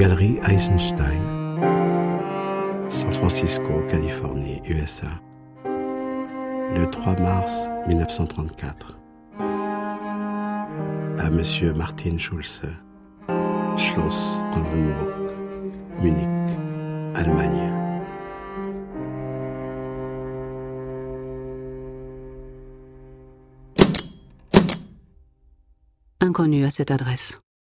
Galerie Eisenstein, San Francisco, Californie, USA, le 3 mars 1934. À Monsieur Martin Schulze, Schloss Oldenburg, Munich, Allemagne. Inconnu à cette adresse.